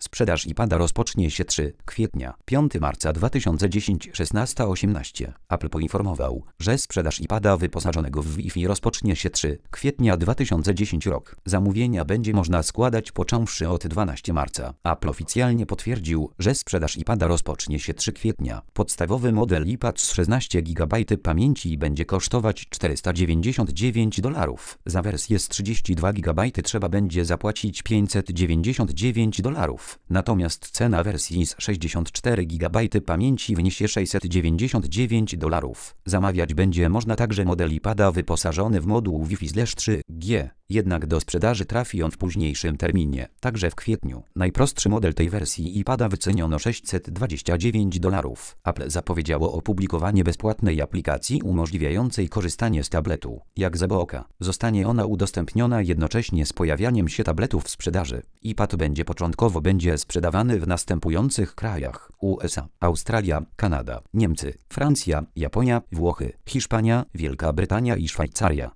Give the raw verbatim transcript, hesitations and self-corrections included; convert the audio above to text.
Sprzedaż iPada rozpocznie się trzeciego kwietnia, piątego marca dwa tysiące dziesiątego szesnaście osiemnaście. Apple poinformował, że sprzedaż iPada wyposażonego w Wi-Fi rozpocznie się trzeciego kwietnia dwa tysiące dziesiątego rok. Zamówienia będzie można składać począwszy od dwunastego marca. Apple oficjalnie potwierdził, że sprzedaż iPada rozpocznie się trzeciego kwietnia. Podstawowy model iPad z szesnaście gigabajtów pamięci będzie kosztować czterysta dziewięćdziesiąt dziewięć dolarów. Za wersję z trzydzieści dwa gigabajty trzeba będzie zapłacić pięćset dziewięćdziesiąt dziewięć dolarów. Natomiast cena wersji z sześćdziesiąt cztery gigabajty pamięci wyniesie sześćset dziewięćdziesiąt dziewięć dolarów. Zamawiać będzie można także model iPada wyposażony w moduł Wi-Fi trzy G. Jednak do sprzedaży trafi on w późniejszym terminie, także w kwietniu. Najprostszy model tej wersji iPada wyceniono sześćset dwadzieścia dziewięć dolarów. Apple zapowiedziało opublikowanie bezpłatnej aplikacji umożliwiającej korzystanie z tabletu. Jak za oka, zostanie ona udostępniona jednocześnie z pojawianiem się tabletów w sprzedaży. iPad będzie początkowo będzie sprzedawany w następujących krajach: U S A, Australia, Kanada, Niemcy, Francja, Japonia, Włochy, Hiszpania, Wielka Brytania i Szwajcaria.